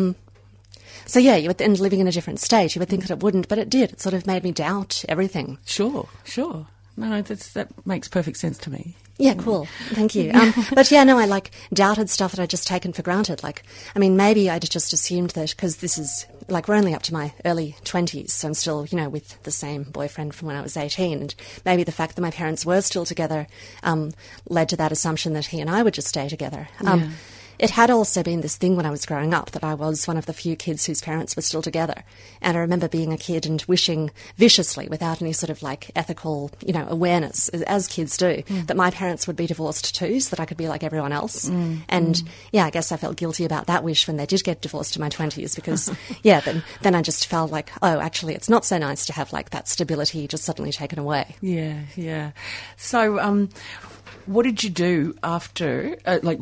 yeah, and living in a different state, you would think that it wouldn't, but it did. It sort of made me doubt everything. Sure. No, that makes perfect sense to me. Yeah, cool. Thank you. But yeah, no, I like doubted stuff that I'd just taken for granted. Like, I mean, maybe I'd just assumed that because this is like we're only up to my early 20s, so I'm still, you know, with the same boyfriend from when I was 18, and maybe the fact that my parents were still together led to that assumption that he and I would just stay together. It had also been this thing when I was growing up that I was one of the few kids whose parents were still together. And I remember being a kid and wishing viciously, without any sort of like ethical, you know, awareness, as kids do, that my parents would be divorced too, so that I could be like everyone else. Yeah, I guess I felt guilty about that wish when they did get divorced in my 20s because, then I just felt like, oh, actually, it's not so nice to have like that stability just suddenly taken away. Yeah. So, what did you do after,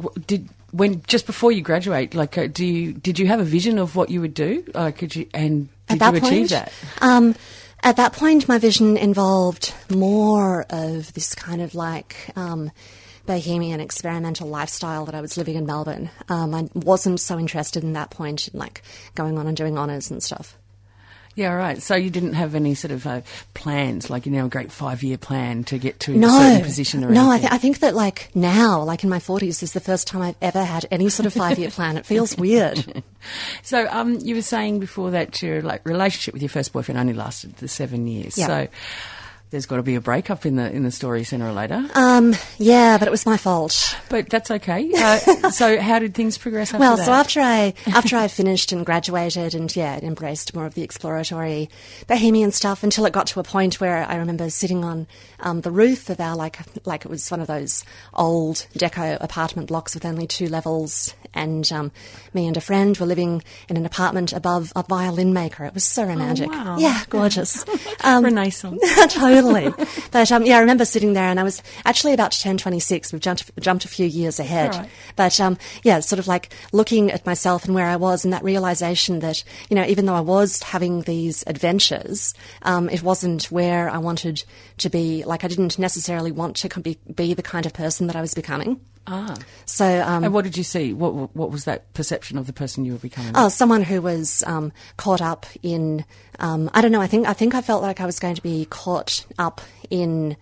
just before you graduate, like, did you have a vision of what you would do? Did you achieve that? At that point, my vision involved more of this kind of like bohemian experimental lifestyle that I was living in Melbourne. I wasn't so interested in that point in like going on and doing honours and stuff. Yeah, right. So you didn't have any sort of plans, like, you know, a great 5-year plan to get to a certain position or anything? No, I think that, like, now, like in my 40s, is the first time I've ever had any sort of 5-year plan. It feels weird. So you were saying before that your like relationship with your first boyfriend only lasted the 7 years. Yep. So there's got to be a breakup in the story sooner or later. Yeah, but it was my fault. But that's okay. So how did things progress after that? Well, so after I finished and graduated and embraced more of the exploratory bohemian stuff until it got to a point where I remember sitting on the roof of our like it was one of those old deco apartment blocks with only 2 levels, and me and a friend were living in an apartment above a violin maker. It was so romantic. Oh, wow. Yeah, gorgeous. Renaissance. Totally. But I remember sitting there and I was actually about to turn 26. We've jumped a few years ahead. Right. But sort of like looking at myself and where I was, and that realisation that, you know, even though I was having these adventures, it wasn't where I wanted to be. Like I didn't necessarily want to be the kind of person that I was becoming. So, and what did you see? What was that perception of the person you were becoming? Oh, someone who was caught up in. I don't know. I think I felt like I was going to be caught up in.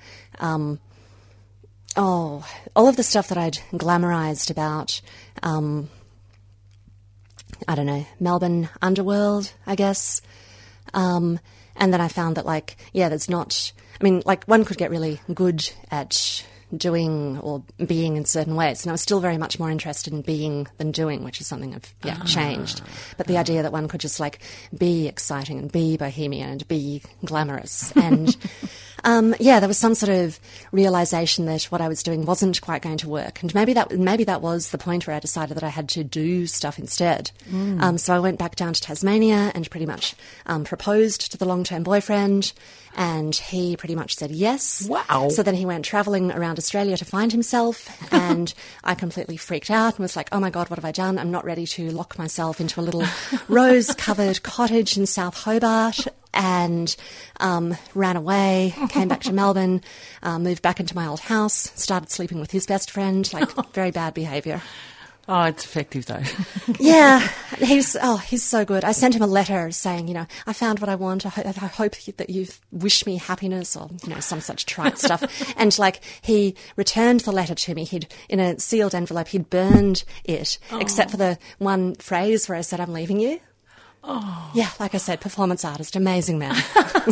All of the stuff that I'd glamorised about. I don't know, Melbourne underworld, I guess. And then I found that, like, there's not. I mean, like, one could get really good at doing or being in certain ways, and I was still very much more interested in being than doing, which is something I've changed. But the idea that one could just like be exciting and be bohemian and be glamorous and there was some sort of realization that what I was doing wasn't quite going to work, and maybe that was the point where I decided that I had to do stuff instead. So I went back down to Tasmania and pretty much proposed to the long-term boyfriend, and he pretty much said yes. Wow. So then he went travelling around Australia to find himself, and I completely freaked out and was like, oh my God, what have I done? I'm not ready to lock myself into a little rose-covered cottage in South Hobart, and ran away, came back to Melbourne, moved back into my old house, started sleeping with his best friend, like very bad behaviour. Oh, it's effective though. Yeah, he's so good. I sent him a letter saying, you know, I found what I want. I hope that you wish me happiness, or, you know, some such trite stuff. And like, he returned the letter to me. In a sealed envelope, he'd burned it, except for the one phrase where I said, I'm leaving you. Oh. Yeah, like I said, performance artist, amazing man.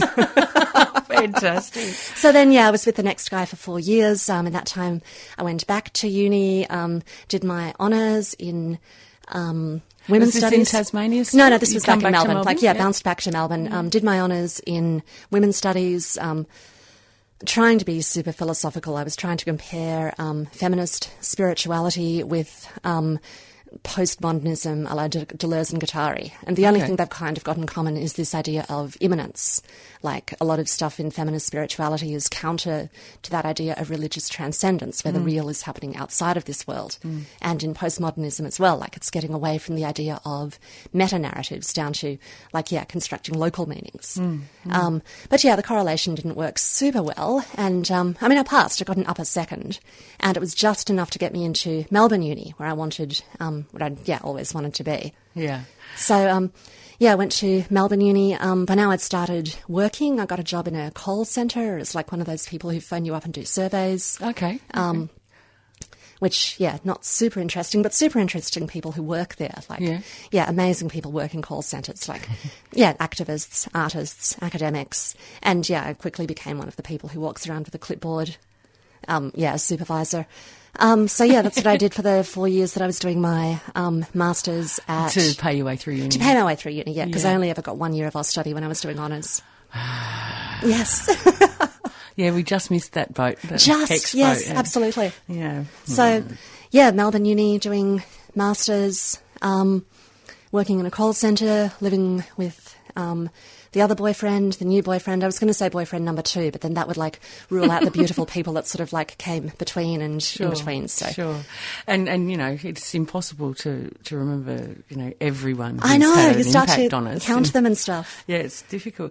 Fantastic. So then, I was with the next guy for 4 years. In that time, I went back to uni, did my honours in women's studies. Was this in Tasmania? No, this was back in Melbourne. Melbourne? Bounced back to Melbourne. Did my honours in women's studies. Trying to be super philosophical. I was trying to compare feminist spirituality with postmodernism a la Deleuze and Guattari. And the only thing they've kind of got in common is this idea of immanence. Like, a lot of stuff in feminist spirituality is counter to that idea of religious transcendence, where the real is happening outside of this world. And in postmodernism as well, like, it's getting away from the idea of meta-narratives down to, like, constructing local meanings. But the correlation didn't work super well. And, I passed. I got an upper second. And it was just enough to get me into Melbourne Uni, where I wanted, what I always wanted to be. Yeah. So, I went to Melbourne Uni. By now I'd started working. I got a job in a call centre. It's like one of those people who phone you up and do surveys. Okay. Which, not super interesting, but super interesting people who work there. Like, amazing people work in call centres. Like, activists, artists, academics. And, I quickly became one of the people who walks around with a clipboard. A supervisor. That's what I did for the 4 years that I was doing my masters at... To pay your way through uni. To pay my way through uni, because I only ever got 1 year of Austudy when I was doing honours. Yes. Yeah, we just missed that boat. That yes, boat, absolutely. Yeah. So, Melbourne Uni, doing masters, working in a call centre, living with... the other boyfriend, the new boyfriend. I was going to say boyfriend number 2, but then that would rule out the beautiful people that sort of came between and in between. So. Sure. And it's impossible to remember, everyone who's I know, had an you start impact to on us. count them and stuff. Yeah, it's difficult.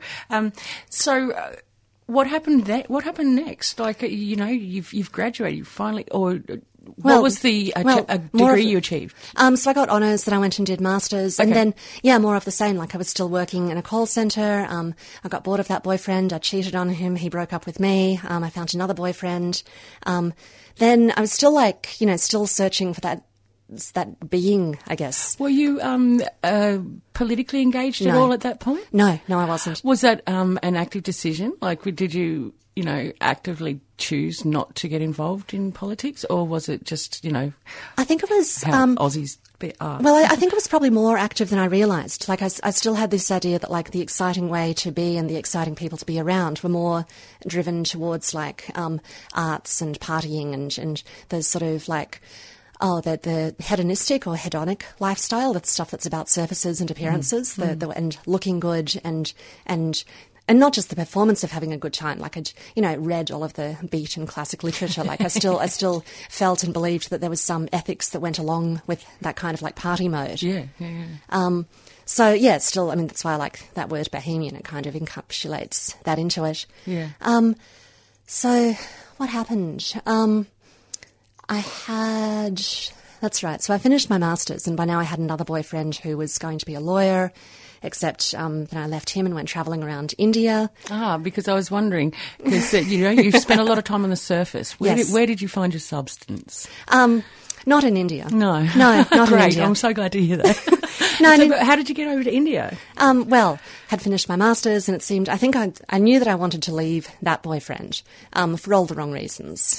What happened What happened next? Like, you've graduated, you finally, or... What was the degree you achieved? So I got honours, then I went and did masters, and then, more of the same. Like, I was still working in a call centre. I got bored of that boyfriend. I cheated on him. He broke up with me. I found another boyfriend. Then I was still still searching for that being, I guess. Were you politically engaged at all at that point? No, I wasn't. Was that an active decision? Like, did you... actively choose not to get involved in politics, or was it just, I think it was... how Aussies are? Well, I think it was probably more active than I realised. Like, I still had this idea that, like, the exciting way to be and the exciting people to be around were more driven towards, like, arts and partying and those sort of, like... the hedonistic or hedonic lifestyle, that's stuff that's about surfaces and appearances, and looking good and not just the performance of having a good time. Like, I read all of the beat and classic literature. Like, I still felt and believed that there was some ethics that went along with that kind of, like, party mode. Yeah. Still, that's why I like that word bohemian. It kind of encapsulates that into it. Yeah. So what happened? That's right. So I finished my masters, and by now I had another boyfriend who was going to be a lawyer. Except then I left him and went travelling around India. Because I was wondering, because you've spent a lot of time on the surface. Where did you find your substance? Not in India. No, not Great. in India. I'm so glad to hear that. No, how did you get over to India? Had finished my masters, and it seemed I I knew that I wanted to leave that boyfriend for all the wrong reasons.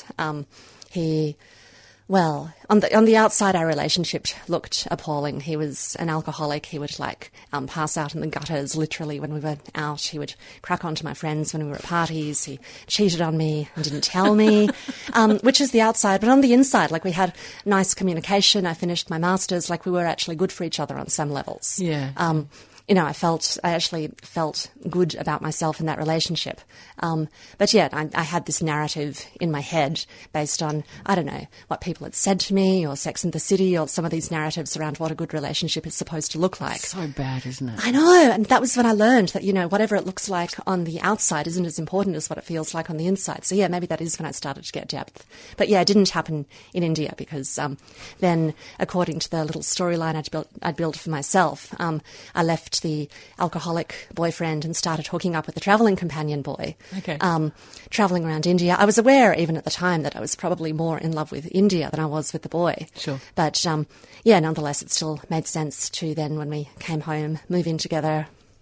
Well, on the outside, our relationship looked appalling. He was an alcoholic. He would pass out in the gutters, literally, when we were out. He would crack onto my friends when we were at parties. He cheated on me and didn't tell me, which is the outside. But on the inside, we had nice communication. I finished my masters. We were actually good for each other on some levels. Yeah. I actually felt good about myself in that relationship. But yeah, I had this narrative in my head based on, I don't know, what people had said to me or Sex and the City or some of these narratives around what a good relationship is supposed to look like. So bad, isn't it? I know. And that was when I learned that, whatever it looks like on the outside isn't as important as what it feels like on the inside. So yeah, maybe that is when I started to get depth. But yeah, it didn't happen in India because then, according to the little storyline I'd built for myself, I left the alcoholic boyfriend and started hooking up with the travelling companion boy. Okay. Travelling around India. I was aware even at the time that I was probably more in love with India than I was with the boy. Sure. But yeah, nonetheless, it still made sense to then, when we came home, move in together.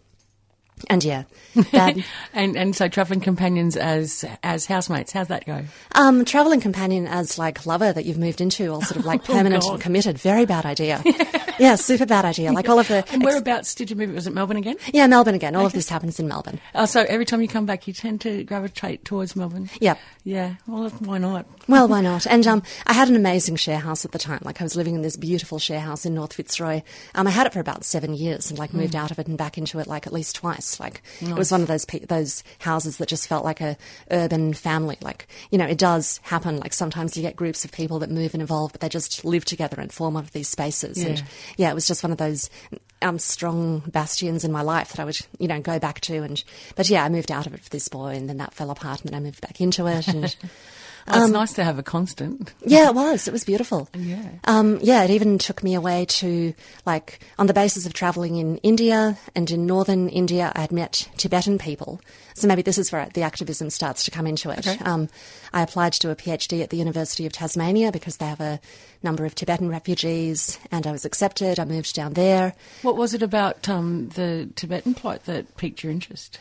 And yeah, that, and so travelling companions as housemates, how's that go? Travelling companion as like lover that you've moved into, all sort of like permanent and committed. Very bad idea. Yeah, super bad idea. Like all of the. And whereabouts did you move? Was it Melbourne again? Yeah, Melbourne again. All of this happens in Melbourne. Oh, so every time you come back, you tend to gravitate towards Melbourne. Yep. Yeah. Well, why not? Well, why not? And I had an amazing share house at the time. Like I was living in this beautiful share house in North Fitzroy. I had it for about 7 years and like moved out of it and back into it like at least twice. Like it was one of those houses that just felt like a urban family. Like, it does happen. Like sometimes you get groups of people that move and evolve, but they just live together and form one of these spaces. Yeah. And yeah, it was just one of those strong bastions in my life that I would, go back to. But yeah, I moved out of it for this boy and then that fell apart and then I moved back into it. And it's nice to have a constant. Yeah, it was. It was beautiful. Yeah. Yeah, it even took me away to, like, on the basis of travelling in India and in northern India, I had met Tibetan people. So maybe this is where the activism starts to come into it. Okay. I applied to do a PhD at the University of Tasmania because they have a number of Tibetan refugees, and I was accepted. I moved down there. What was it about the Tibetan plight that piqued your interest?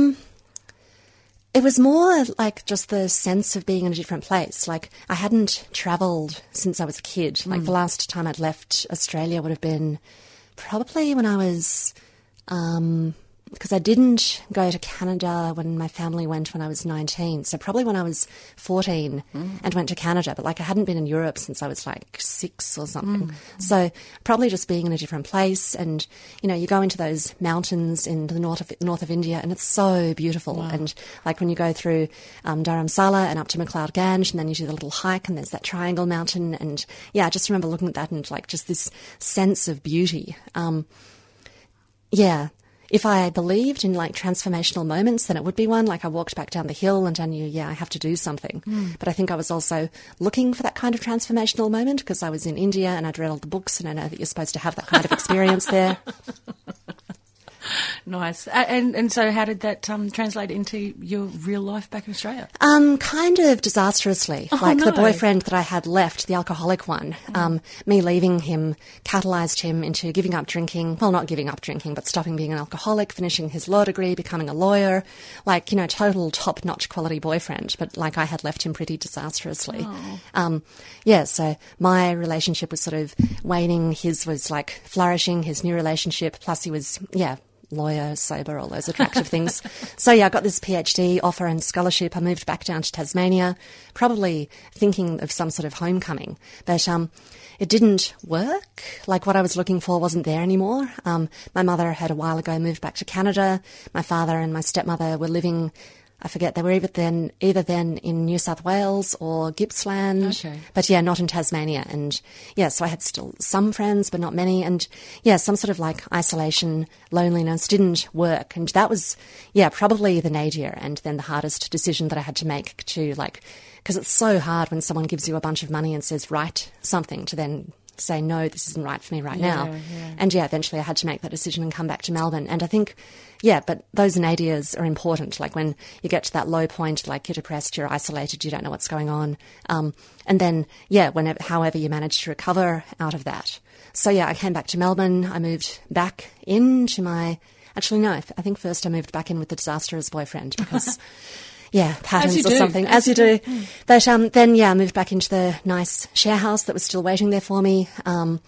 It was more like just the sense of being in a different place. Like I hadn't travelled since I was a kid. Like the last time I'd left Australia would have been probably when I was, because I didn't go to Canada when my family went when I was 19. So probably when I was 14 and went to Canada. But like I hadn't been in Europe since I was like 6 or something. So probably just being in a different place. And, you go into those mountains in the north of India and it's so beautiful. Wow. And like when you go through Dharamsala and up to McLeod Ganj and then you do the little hike and there's that triangle mountain. And yeah, I just remember looking at that and like just this sense of beauty. Yeah. If I believed in like transformational moments, then it would be one. Like I walked back down the hill and I knew, I have to do something. But I think I was also looking for that kind of transformational moment because I was in India and I'd read all the books and I know that you're supposed to have that kind of experience there. Nice. And so how did that translate into your real life back in Australia? Kind of disastrously. The boyfriend that I had left, the alcoholic one, me leaving him catalysed him into giving up drinking. Well, not giving up drinking, but stopping being an alcoholic, finishing his law degree, becoming a lawyer. Like, total top-notch quality boyfriend. But like I had left him pretty disastrously. Yeah, so my relationship was sort of waning. His was like flourishing, his new relationship. Plus he was, lawyer, sober, all those attractive things. So yeah, I got this PhD offer and scholarship. I moved back down to Tasmania, probably thinking of some sort of homecoming. But it didn't work. Like what I was looking for wasn't there anymore. My mother had a while ago moved back to Canada. My father and my stepmother were living, I forget, they were either then in New South Wales or Gippsland. Okay. But yeah, not in Tasmania. And yeah, so I had still some friends, but not many. And yeah, some sort of like isolation, loneliness didn't work. And that was, probably the nadir and then the hardest decision that I had to make to like, because it's so hard when someone gives you a bunch of money and says, write something to then say, no, this isn't right for me right now. Yeah. And eventually I had to make that decision and come back to Melbourne. And I think, but those nadirs are important. Like when you get to that low point, like you're depressed, you're isolated, you don't know what's going on. And then, however you manage to recover out of that. So I came back to Melbourne. I moved back into actually no, I think first I moved back in with the disastrous boyfriend because patterns or something, as you do. But then, I moved back into the nice share house that was still waiting there for me.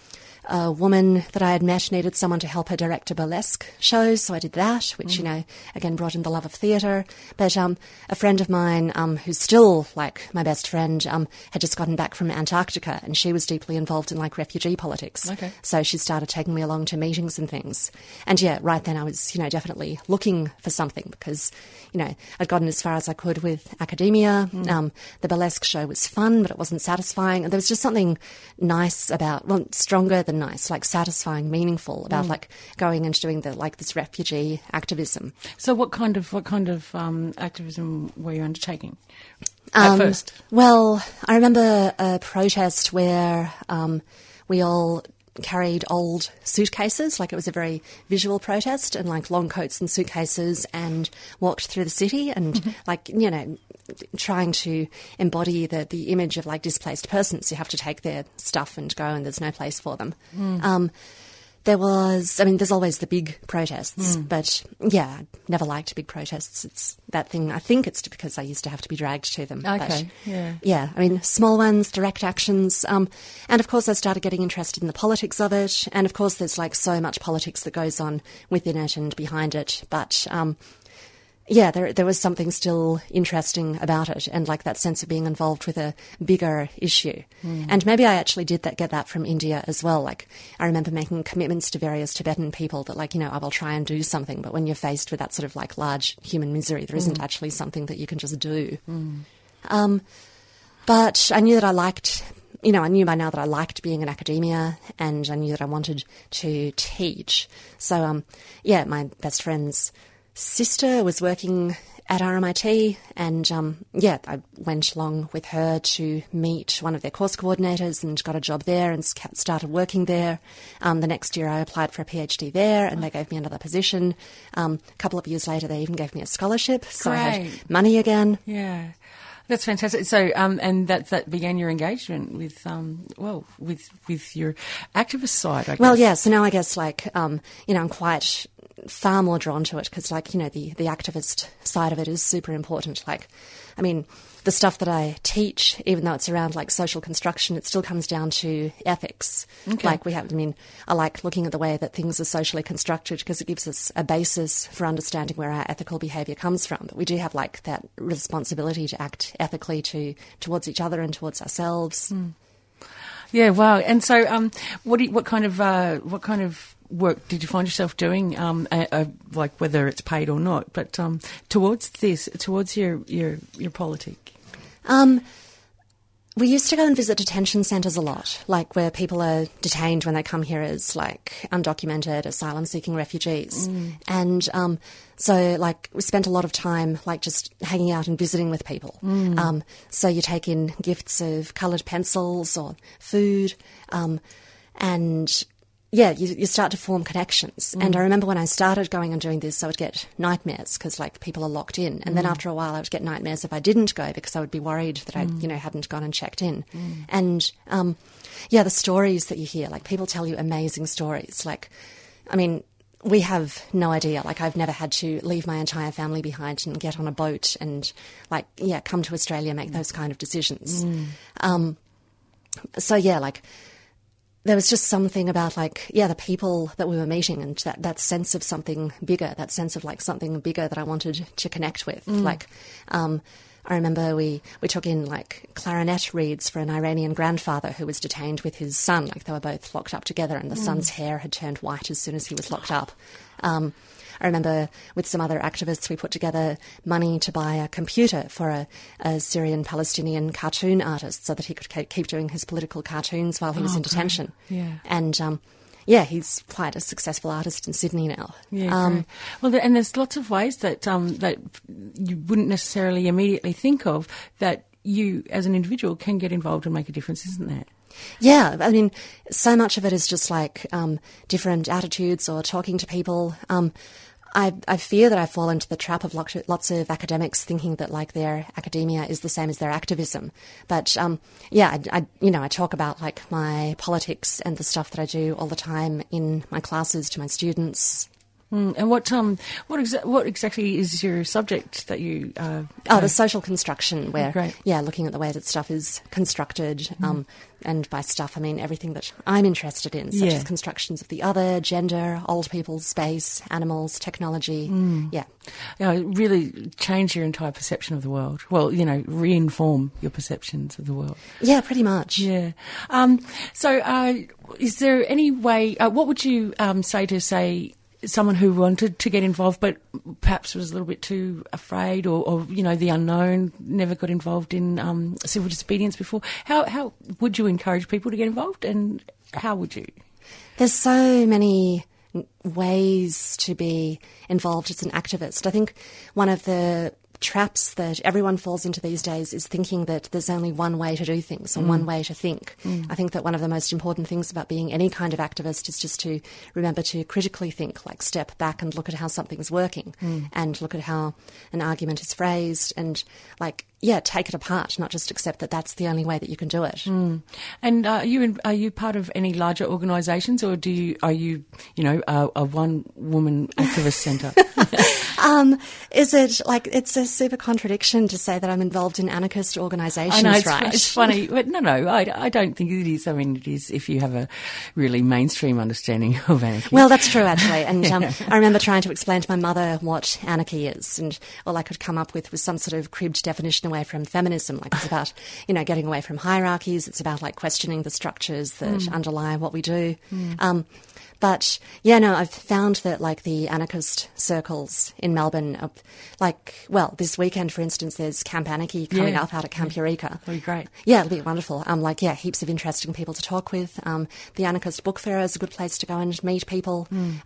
a woman that I had met needed someone to help her direct a burlesque show, so I did that, which, again, brought in the love of theatre. But a friend of mine, who's still, like, my best friend, had just gotten back from Antarctica, and she was deeply involved in, like, refugee politics. Okay. So she started taking me along to meetings and things. And, yeah, right then I was, definitely looking for something because, I'd gotten as far as I could with academia. The burlesque show was fun, but it wasn't satisfying. And there was just something nice about, well, stronger than nice, like satisfying, meaningful about like going and doing this refugee activism. So what kind of activism were you undertaking at first? Well, I remember a protest where we all carried old suitcases, like it was a very visual protest, and like long coats and suitcases, and walked through the city and trying to embody the image of like displaced persons who have to take their stuff and go, and there's no place for them. There's always the big protests, but yeah, I never liked big protests. It's that thing, I think it's because I used to have to be dragged to them. Okay, but, yeah, small ones, direct actions. And of course I started getting interested in the politics of it. And of course there's like so much politics that goes on within it and behind it. But there was something still interesting about it, and like that sense of being involved with a bigger issue. And maybe I actually did get that from India as well. Like I remember making commitments to various Tibetan people that I will try and do something, but when you're faced with that sort of like large human misery, there isn't actually something that you can just do. But I knew that I liked, I knew by now that I liked being in academia, and I knew that I wanted to teach. So, my best friend's sister was working at RMIT, and I went along with her to meet one of their course coordinators and got a job there and started working there. The next year I applied for a PhD there, and they gave me another position. A couple of years later they even gave me a scholarship, so I had money again. Yeah. That's fantastic. So, and that began your engagement with your activist side, I guess. Well, yeah. So now I guess I'm quite far more drawn to it because, the activist side of it is super important. The stuff that I teach, even though it's around social construction, it still comes down to ethics. Okay. I like looking at the way that things are socially constructed because it gives us a basis for understanding where our ethical behaviour comes from. But we do have that responsibility to act ethically towards each other and towards ourselves. Yeah, wow. And so, what kind of work did you find yourself doing? Whether it's paid or not, but towards your politic. We used to go and visit detention centres a lot, where people are detained when they come here as undocumented asylum-seeking refugees, and we spent a lot of time just hanging out and visiting with people. So you take in gifts of coloured pencils or food, and you start to form connections. And I remember when I started going and doing this, I would get nightmares because people are locked in. And then after a while, I would get nightmares if I didn't go because I would be worried that I, hadn't gone and checked in. And the stories that you hear, people tell you amazing stories. We have no idea. I've never had to leave my entire family behind and get on a boat and come to Australia, make those kind of decisions. There was just something about the people that we were meeting and that sense of something bigger, that sense of something bigger that I wanted to connect with. I remember we took in clarinet reeds for an Iranian grandfather who was detained with his son. They were both locked up together, and the son's hair had turned white as soon as he was locked up. I remember with some other activists we put together money to buy a computer for a Syrian-Palestinian cartoon artist so that he could keep doing his political cartoons while he was in detention. Yeah. And, he's quite a successful artist in Sydney now. Yeah, and there's lots of ways that that you wouldn't necessarily immediately think of that you, as an individual, can get involved and make a difference, isn't there? Yeah, so much of it is just different attitudes or talking to people. I fear that I fall into the trap of lots of academics thinking that their academia is the same as their activism. But I talk about my politics and the stuff that I do all the time in my classes to my students. And what exactly is your subject that you? The social construction, where Great. looking at the way that stuff is constructed, and by stuff I mean everything that I'm interested in, such as constructions of the other, gender, old people, space, animals, technology. Really change your entire perception of the world. Well, re-inform your perceptions of the world. Yeah, pretty much. Yeah. Is there any way? What would you say someone who wanted to get involved but perhaps was a little bit too afraid or the unknown, never got involved in civil disobedience before? How would you encourage people to get involved, and how would you? There's so many ways to be involved as an activist. I think one of the traps that everyone falls into these days is thinking that there's only one way to do things or one way to think. I think that one of the most important things about being any kind of activist is just to remember to critically think, like step back and look at how something's working and look at how an argument is phrased and take it apart, not just accept that that's the only way that you can do it. And are you part of any larger organisations, or are you a one-woman activist centre? Is it it's a super contradiction to say that I'm involved in anarchist organisations, I know, right? It's funny, but no, I don't think it is. I mean, it is if you have a really mainstream understanding of anarchy. Well, that's true, actually. And I remember trying to explain to my mother what anarchy is, and all I could come up with was some sort of cribbed definition away from feminism. It's about, getting away from hierarchies. It's about, questioning the structures that underlie what we do. But, I've found that, the anarchist circles in Melbourne, this weekend, for instance, there's Camp Anarchy coming up out at Camp Eureka. That'll be great. Yeah, it'll be wonderful. Heaps of interesting people to talk with. The Anarchist Book Fair is a good place to go and meet people.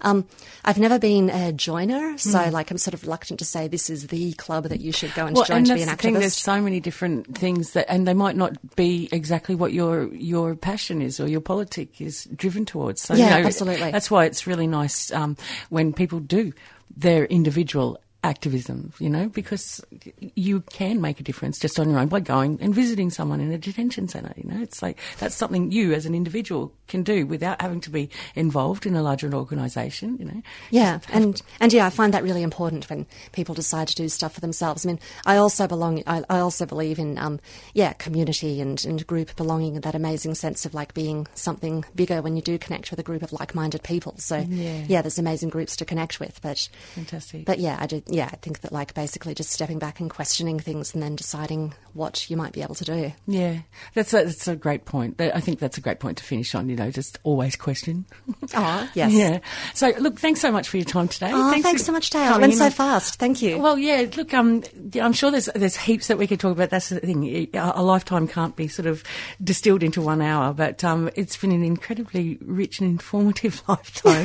I've never been a joiner, so, I'm sort of reluctant to say this is the club that you should go and join to be an activist. Thing, there's so many different things and they might not be exactly what your passion is or your politic is driven towards. So, absolutely. That's why it's really nice when people do their individual activism, because you can make a difference just on your own by going and visiting someone in a detention centre. It's that's something you as an individual can do without having to be involved in a larger organisation. Yeah, and I find that really important when people decide to do stuff for themselves. I mean, I also believe in community and group belonging, and that amazing sense of being something bigger when you do connect with a group of like-minded people. So there's amazing groups to connect with. But fantastic. But I think that basically just stepping back and questioning things and then deciding what you might be able to do. Yeah, that's a great point. I think that's a great point to finish on, just always question. Oh, yes. Yeah. So, look, thanks so much for your time today. Oh, thanks so much, Dale. It went so fast. Thank you. Well, yeah, look, I'm sure there's heaps that we could talk about. That's the thing. A lifetime can't be sort of distilled into 1 hour, but it's been an incredibly rich and informative lifetime.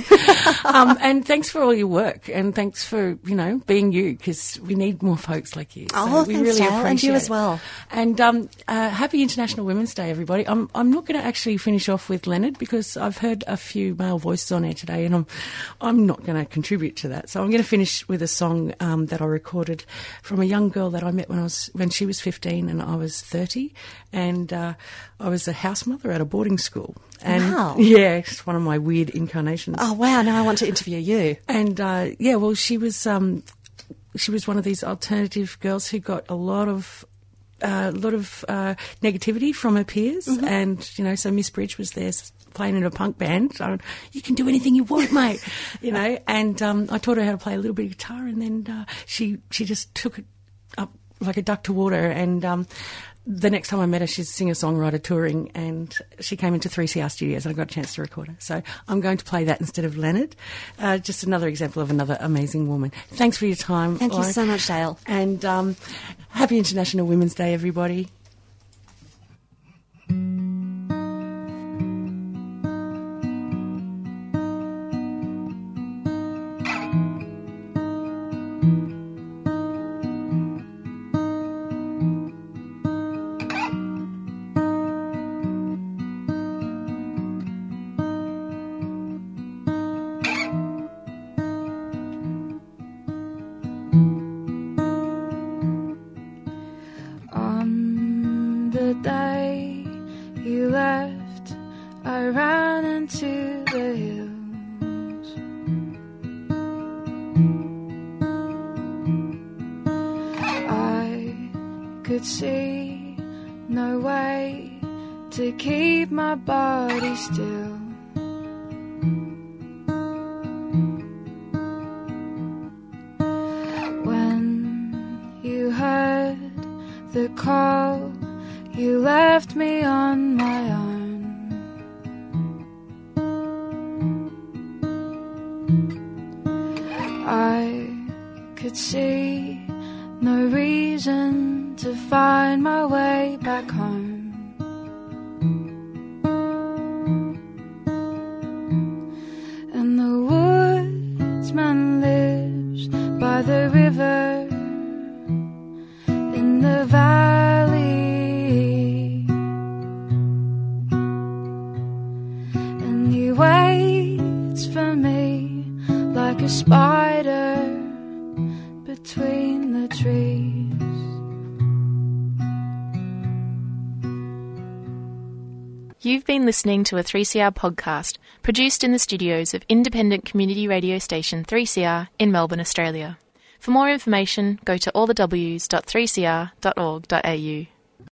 And thanks for all your work, and thanks for, being you, because we need more folks like you. So we thanks, really Dale, appreciate and you as it. well. And happy International Women's Day, everybody. I'm not going to actually finish off with Leonard because I've heard a few male voices on air today, and I'm not going to contribute to that. So I'm going to finish with a song that I recorded from a young girl that I met when she was 15 and I was 30, and I was a house mother at a boarding school. And wow. Yeah, it's one of my weird incarnations. Oh wow! Now I want to interview you. And she was one of these alternative girls who got a lot of negativity from her peers, and so Miss Bridge was there playing in a punk band. You can do anything you want, mate. And I taught her how to play a little bit of guitar, and then she just took it up like a duck to water. And the next time I met her, she's a singer-songwriter touring, and she came into 3CR Studios, and I got a chance to record her. So I'm going to play that instead of Leonard. Just another example of another amazing woman. Thanks for your time. Thank you so much, Dale. And happy International Women's Day, everybody. could see no way to keep my body still. When you heard the call, you left me on my own. I could see no reason to find my way back home. And the woodsman lives by the river in the valley, and he waits for me like a spider between the trees. You've been listening to a 3CR podcast produced in the studios of independent community radio station 3CR in Melbourne, Australia. For more information, go to allthews.3cr.org.au.